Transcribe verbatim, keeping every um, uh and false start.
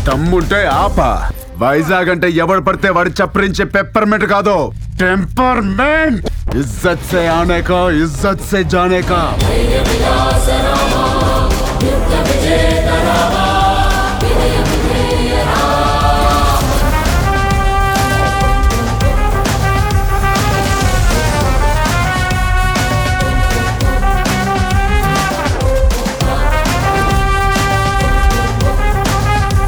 దమ్ముంటే ఆపా. వైజాగ్ అంటే ఎవడు పడితే వాడు చప్పరించే పెప్పర్మెంట్ కాదు, టెంపర్మెంట్. ఇజ్జత్ సే ఆనే కా, ఇజ్జత్ సే జానే కా.